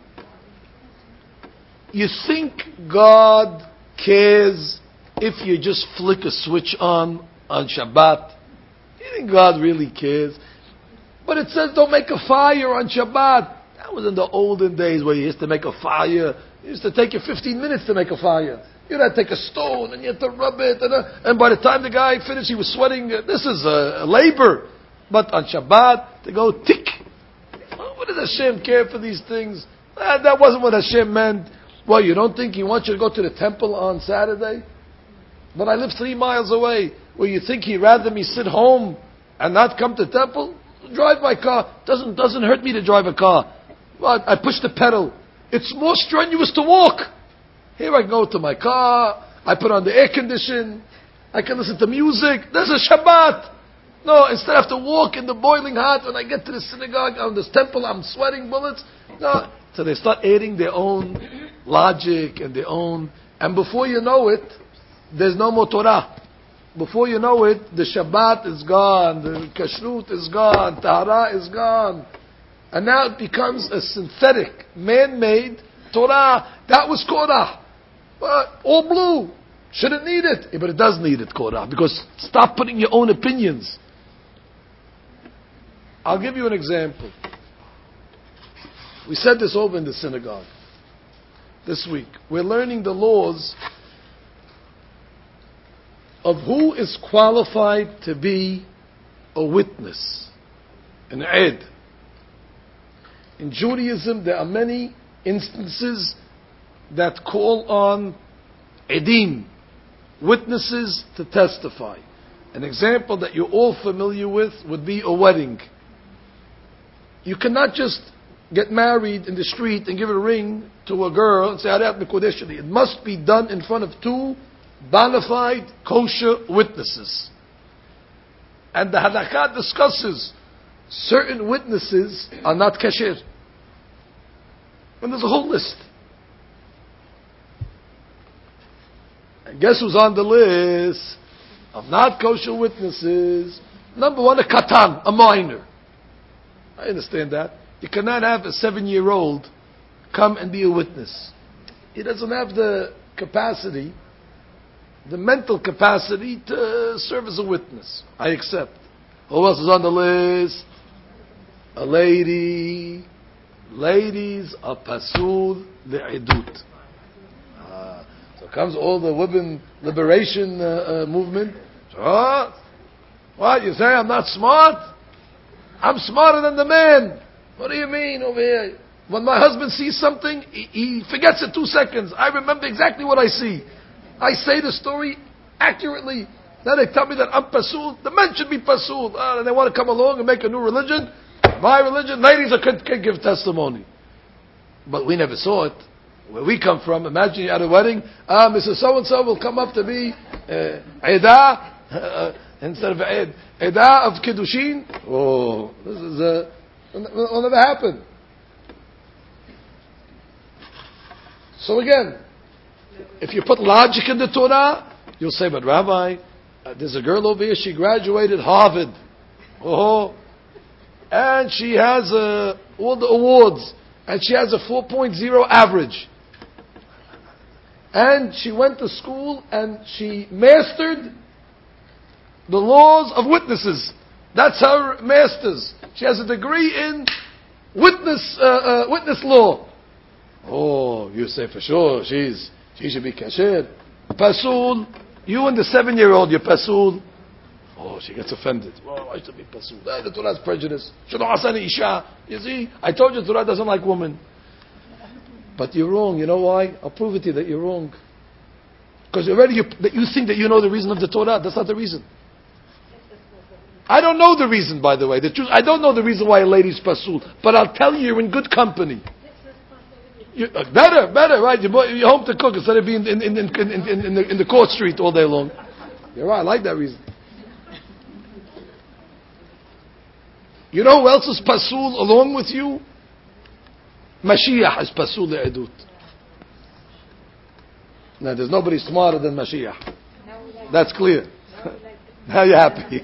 you think God cares if you just flick a switch on on Shabbat? You think God really cares? But it says don't make a fire on Shabbat. That was in the olden days where you used to make a fire. It used to take you fifteen minutes to make a fire. You had to take a stone and you had to rub it. And, uh, and by the time the guy finished, he was sweating. Uh, this is a uh, labor. But on Shabbat, they go tick. Oh, what does Hashem care for these things? Uh, that wasn't what Hashem meant. Well, you don't think He wants you to go to the temple on Saturday? But I live three miles away. Well, you think He'd rather me sit home and not come to the temple? Drive my car. Doesn't doesn't hurt me to drive a car. Well, I push the pedal. It's more strenuous to walk. Here I go to my car. I put on the air condition. I can listen to music. There's a Shabbat. No, instead I have to walk in the boiling hot. When I get to the synagogue, on this temple, I'm sweating bullets. No. So they start adding their own logic and their own. And before you know it, there's no more Torah. Before you know it, the Shabbat is gone. The Kashrut is gone. Tahara is gone. And now it becomes a synthetic, man-made Torah. That was Korah. But all blue. Shouldn't need it. Yeah, but it does need it, Korah. Because stop putting your own opinions. I'll give you an example. We said this over in the synagogue this week. We're learning the laws of who is qualified to be a witness, an ed. In Judaism, there are many instances that call on edim, witnesses to testify. An example that you're all familiar with would be a wedding. You cannot just get married in the street and give a ring to a girl and say, Ariyat Mekodeshli. It must be done in front of two bona fide kosher witnesses. And the halakha discusses certain witnesses are not kasher. And there's a whole list. And guess who's on the list of not kosher witnesses? Number one, a katan, a minor. I understand that. You cannot have a seven-year-old come and be a witness. He doesn't have the capacity, the mental capacity to serve as a witness. I accept. Who else is on the list? A lady. Ladies are pasul le'edut. Uh, so comes all the women liberation uh, uh, movement. So, what, you say I'm not smart? I'm smarter than the man. What do you mean over here? When my husband sees something, he, he forgets it two seconds. I remember exactly what I see. I say the story accurately. Now they tell me that I'm pasul. The men should be pasul. Uh, and they want to come along and make a new religion. My religion, ladies are, can, can give testimony. But we never saw it. Where we come from, imagine you're at a wedding. Ah, Missus So-and-so will come up to me. Edah. Uh, instead of Eid. Edah of Kiddushin. Oh, this is a... Uh, will never happen. So again, if you put logic in the Torah, you'll say, but Rabbi, uh, there's a girl over here, she graduated Harvard. Oh, and she has uh, all the awards, and she has a four point oh average. And she went to school and she mastered the laws of witnesses. That's her master's. She has a degree in witness uh, uh, witness law. Oh, you say for sure she's she should be kasher. Pasul, you and the seven-year-old, you're pasul. Oh, she gets offended. Oh, I should be pasul. Ah, the Torah is prejudice. You see, I told you Torah doesn't like women. But you're wrong. You know why? I'll prove it to you that you're wrong. Because already you, that you think that you know the reason of the Torah. That's not the reason. I don't know the reason, by the way. The truth, I don't know the reason why a lady's pasul. But I'll tell you, you're in good company. You, uh, better, better, right? You're, you're home to cook instead of being in, in, in, in, in, in, the, in the court street all day long. You're right, I like that reason. You know who else is pasul along with you? Mashiach is pasul le'edut. Now there's nobody smarter than Mashiach. That's clear. Now you're happy.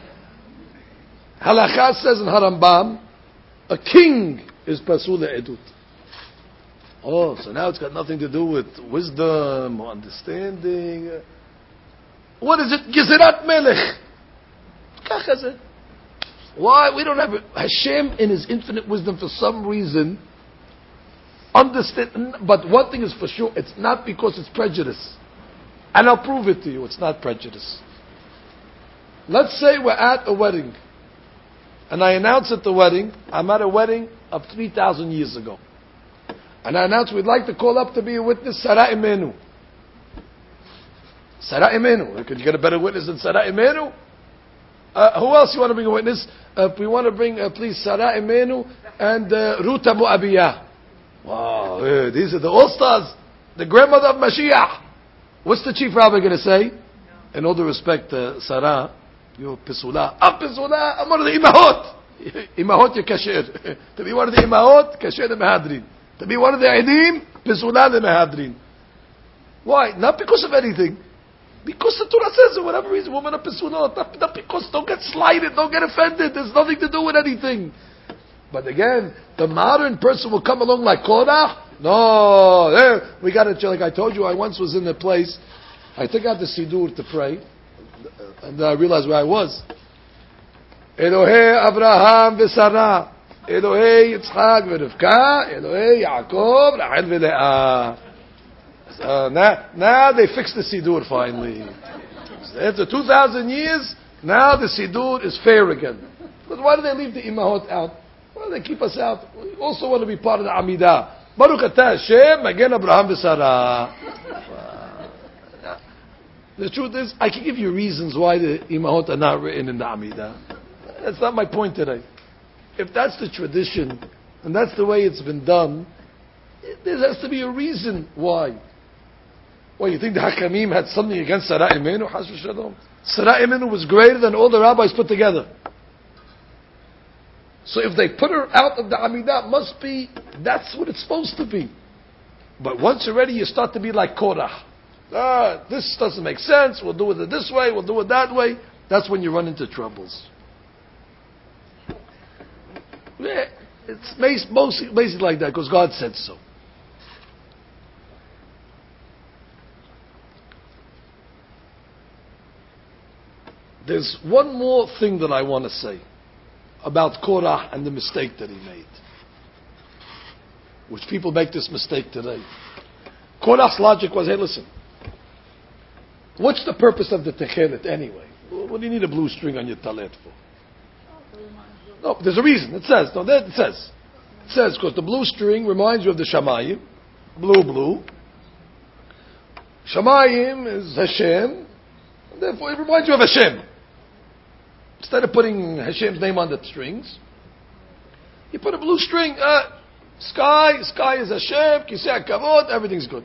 Halakha says in Harambam, a king is pasul le'edut. Oh, so now it's got nothing to do with wisdom or understanding. What is it? Gezerat Melech. Kach is it. Why? We don't have it. Hashem in His infinite wisdom for some reason understand. But one thing is for sure, it's not because it's prejudice. And I'll prove it to you, it's not prejudice. Let's say we're at a wedding. And I announce at the wedding, I'm at a wedding of three thousand years ago. And I announce we'd like to call up to be a witness, Sarah Imenu. Sarah Imenu. Could you get a better witness than Sarah Imenu? Uh, who else you want to bring a witness? Uh, we want to bring, uh, please, Sarah Imenu and uh, Ruta Mu'abiyah. Wow, uh, these are the all-stars. The grandmother of Mashiach. What's the chief rabbi going to say? No. In all due respect, uh, Sarah, you're pisula. Ah, pisula, I'm one of the imahot. Imahot, you're kasher. To be one of the imahot, kasher the mehadrin. To be one of the Eidim, Pisula the Mehadrin. Why? Not because of anything. Because the Torah says it, whatever reason, women are Pisula. Not, not because, don't get slighted, don't get offended. There's nothing to do with anything. But again, the modern person will come along like Korach. No, there, we got to, like I told you, I once was in a place, I took out the Sidur to pray, and then I realized where I was. Elohei Abraham v'Sarah. Elohei Yitzchak v'Rivka, Elohei Yaakov, Rachel v'Leah. So now, now they fixed the Sidur finally. After two thousand years, now the Sidur is fair again. But why do they leave the Imahot out? Why do they keep us out? We also want to be part of the Amidah. Baruch atah Hashem, Magen Abraham v'Sarah. The truth is, I can give you reasons why the Imahot are not written in the Amidah. That's not my point today. If that's the tradition, and that's the way it's been done, there has to be a reason why. Well, you think the Hakamim had something against Sarah Imenu? Hashem Shalom. Sarah Imenu was greater than all the rabbis put together. So if they put her out of the Amidah, must be, that's what it's supposed to be. But once you're ready, you start to be like Korah. Ah, this doesn't make sense, we'll do it this way, we'll do it that way. That's when you run into troubles. Yeah, it's basically, basically like that because God said so. There's one more thing that I want to say about Korah and the mistake that he made, which people make this mistake today. Korah's logic was, hey, listen, what's the purpose of the techelet anyway? What do you need a blue string on your talet for? No, there's a reason. It says, no, it says. It says, because the blue string reminds you of the Shamayim. Blue, blue. Shamayim is Hashem. And therefore, it reminds you of Hashem. Instead of putting Hashem's name on the strings, you put a blue string. Uh, sky, sky is Hashem. Kisei Kavod, everything's good.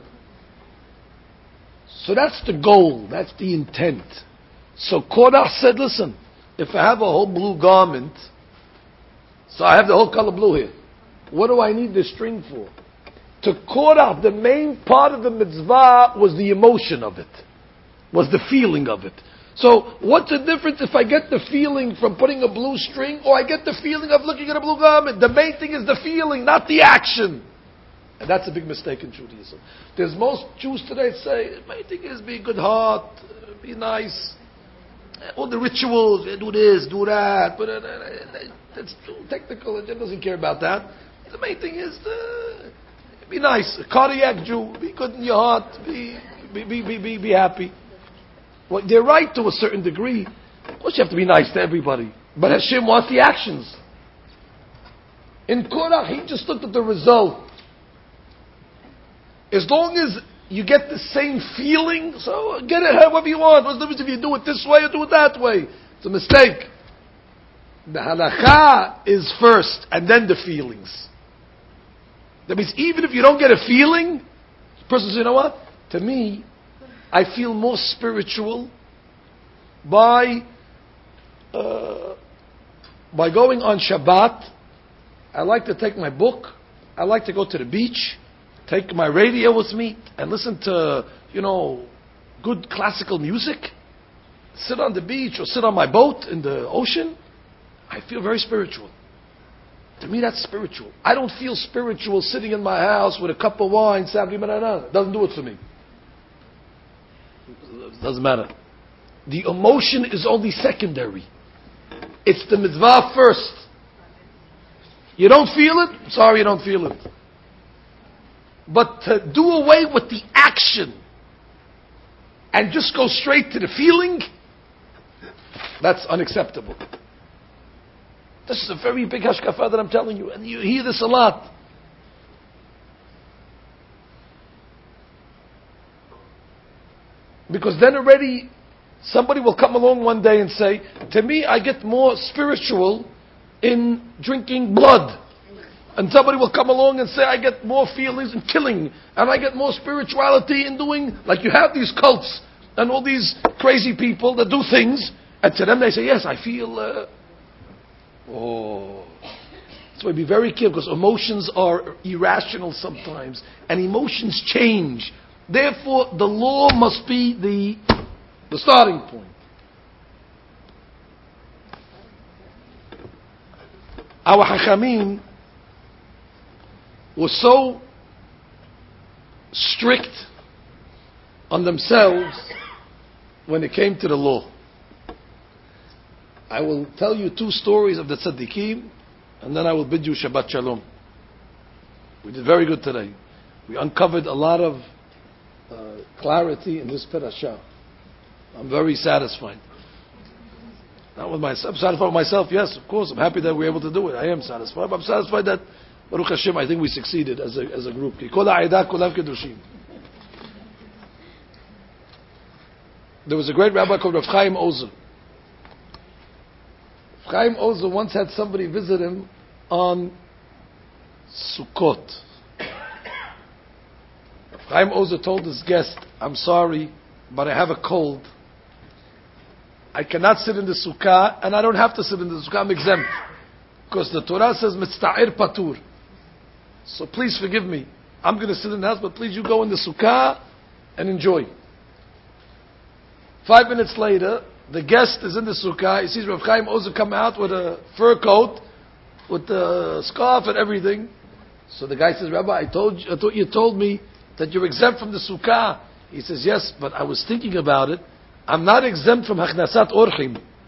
So that's the goal. That's the intent. So Korah said, listen, if I have a whole blue garment, so I have the whole color blue here, what do I need this string for? To Korah, the main part of the mitzvah was the emotion of it, was the feeling of it. So what's the difference if I get the feeling from putting a blue string or I get the feeling of looking at a blue garment? The main thing is the feeling, not the action. And that's a big mistake in Judaism. There's most Jews today say, the main thing is be a good heart, be nice, all the rituals, do this, do that, but that's too technical. Hashem doesn't care about that. The main thing is uh, be nice, a cardiac Jew, be good in your heart, be be be be, be, be happy. Well, they're right to a certain degree. Of course, you have to be nice to everybody, but Hashem wants the actions. In Korah, he just looked at the result. As long as you get the same feeling, so get it however you want. What's the difference if you do it this way or do it that way? It's a mistake. The halakha is first, and then the feelings. That means even if you don't get a feeling, the person says, you know what? To me, I feel more spiritual by uh, by going on Shabbat. I like to take my book. I like to go to the beach, take my radio with me, and listen to, you know, good classical music. Sit on the beach or sit on my boat in the ocean. I feel very spiritual. To me, that's spiritual. I don't feel spiritual sitting in my house with a cup of wine, Saturday It doesn't do it for me. It doesn't matter. The emotion is only secondary. It's the mitzvah first. You don't feel it? Sorry, you don't feel it. But to do away with the action and just go straight to the feeling, that's unacceptable. This is a very big hashkafa that I'm telling you, and you hear this a lot. Because then already somebody will come along one day and say, to me I get more spiritual in drinking blood. And somebody will come along and say, I get more feelings in killing, and I get more spirituality in doing, like you have these cults and all these crazy people that do things, and to them they say, yes, I feel, uh, oh. So be very careful, because emotions are irrational sometimes, and emotions change. Therefore, the law must be the, the starting point. Our Hachamim was so strict on themselves when it came to the law. I will tell you two stories of the tzaddikim, and then I will bid you Shabbat Shalom. We did very good today. We uncovered a lot of uh, clarity in this parasha. I'm very satisfied. Not with myself. I'm satisfied with myself, yes, of course. I'm happy that we're able to do it. I am satisfied. But I'm satisfied that, Baruch Hashem, I think we succeeded as a, as a group. There was a great rabbi called Rav Chaim Ozer. Rav Chaim Ozer once had somebody visit him on Sukkot. Rav Chaim Ozer told his guest, I'm sorry, but I have a cold. I cannot sit in the sukkah, and I don't have to sit in the sukkah, I'm exempt. Because the Torah says, Mitzta'ir patur. So please forgive me. I'm going to sit in the house, but please you go in the sukkah and enjoy. Five minutes later, the guest is in the sukkah. He sees Rav Chaim Ozer come out with a fur coat, with a scarf and everything. So the guy says, Rabbi, I told you, I thought you told me that you're exempt from the sukkah. He says, yes, but I was thinking about it. I'm not exempt from Hachnasat Orchim.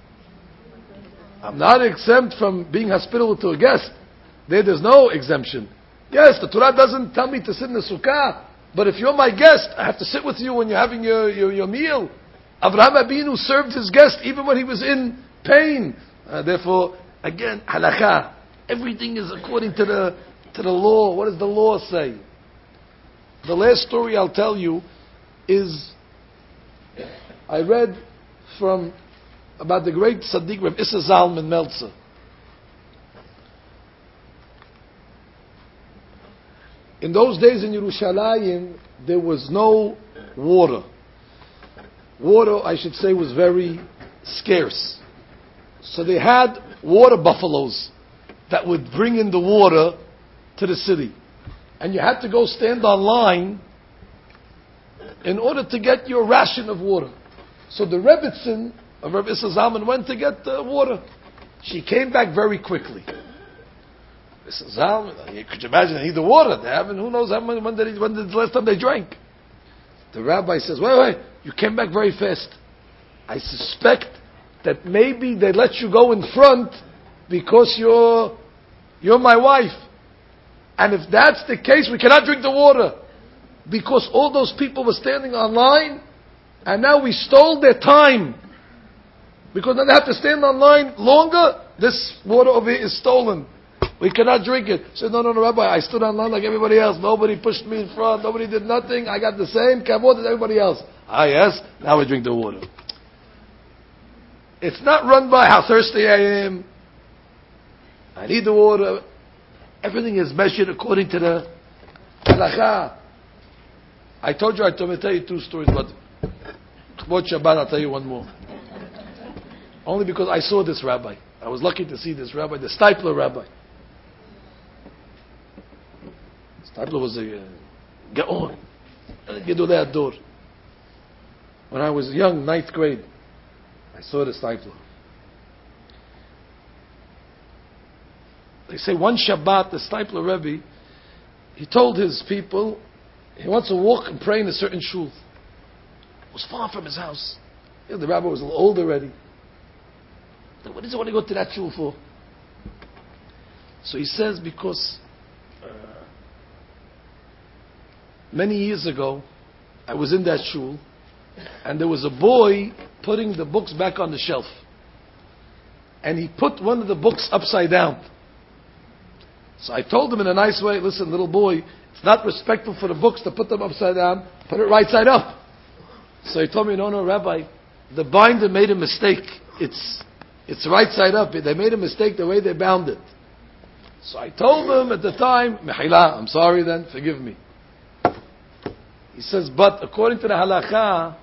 I'm not exempt from being hospitable to a guest. There, there's no exemption. Yes, the Torah doesn't tell me to sit in the sukkah, but if you're my guest, I have to sit with you when you're having your, your, your meal. Avraham Abinu served his guest even when he was in pain. Uh, therefore, again, halakha. Everything is according to the to the law. What does the law say? The last story I'll tell you is, I read from about the great Tzaddik Rav Issa Zalman Meltzer. In those days in Yerushalayim, there was no water. Water, I should say, was very scarce. So they had water buffaloes that would bring in the water to the city. And you had to go stand online in order to get your ration of water. So the Rebbitzin of Rav Issa Zalman went to get the water. She came back very quickly. Issa Zalman, could you imagine, he the water they haven't, who knows how many, when did, he, when did the last time they drank? The rabbi says, wait, wait, you came back very fast. I suspect that maybe they let you go in front because you're, you're my wife. And if that's the case, we cannot drink the water. Because all those people were standing online, and now we stole their time. Because now they have to stand online longer, this water over here is stolen. We cannot drink it. He said, no, no, no, Rabbi, I stood online like everybody else. Nobody pushed me in front. Nobody did nothing. I got the same kavod as everybody else. Ah, yes? Now we drink the water. It's not run by how thirsty I am. I need the water. Everything is measured according to the halakha. I told you I told me to tell you two stories, but Kavod Shabbat, I'll tell you one more. Only because I saw this rabbi. I was lucky to see this rabbi, the Steipler rabbi. Steipler was a uh, Gaon, Gedolei Ador. When I was young, ninth grade, I saw the Steipler. They say one Shabbat, the Steipler Rebbe, he told his people he wants to walk and pray in a certain shul. It was far from his house. You know, the rabbi was a little old already. What does he want to go to that shul for? So he says, because uh, many years ago, I was in that shul, and there was a boy putting the books back on the shelf. And he put one of the books upside down. So I told him in a nice way, listen, little boy, it's not respectful for the books to put them upside down, put it right side up. So he told me, no, no, Rabbi, the binder made a mistake. It's It's right side up. They made a mistake the way they bound it. So I told them at the time, Mehila, I'm sorry then, forgive me. He says, but according to the halakha,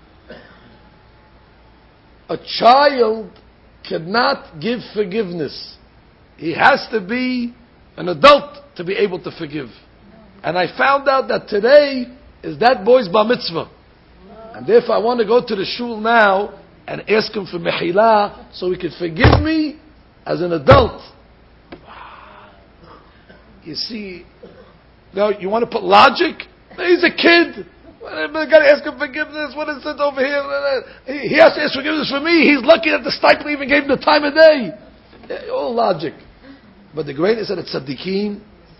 a child cannot give forgiveness. He has to be an adult to be able to forgive. And I found out that today is that boy's bar mitzvah. And therefore I want to go to the shul now and ask him for mehila so he could forgive me as an adult. You see, now you want to put logic? He's a kid. I got to ask him forgiveness. What is it over here? He has to ask forgiveness for me. He's lucky that the Steipler even gave him the time of day. All logic. But the greatness of the tzaddikim,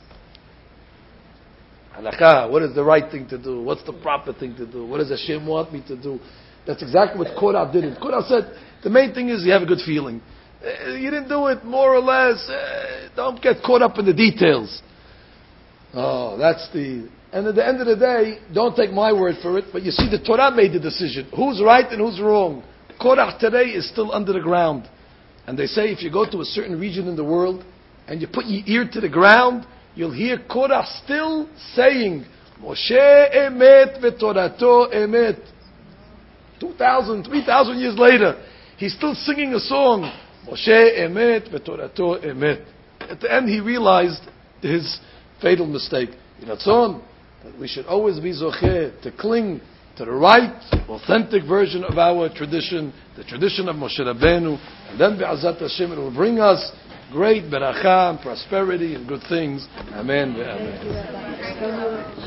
halakha, what is the right thing to do? What's the proper thing to do? What does Hashem want me to do? That's exactly what Korah did. Korah said, the main thing is you have a good feeling. Uh, you didn't do it more or less. Uh, don't get caught up in the details. Oh, that's the... And at the end of the day, don't take my word for it, but you see the Torah made the decision. Who's right and who's wrong? Korah today is still under the ground. And they say if you go to a certain region in the world and you put your ear to the ground, you'll hear Korah still saying, Moshe emet v'torato emet. Two thousand, three thousand years later, he's still singing a song. Moshe emet v'torato emet. At the end, he realized his fatal mistake. Yiratzon, that we should always be zocheh to cling to the right, authentic version of our tradition, the tradition of Moshe Rabbeinu, and then be'azat Hashem, it will bring us great beracha and prosperity and good things. Amen. Amen.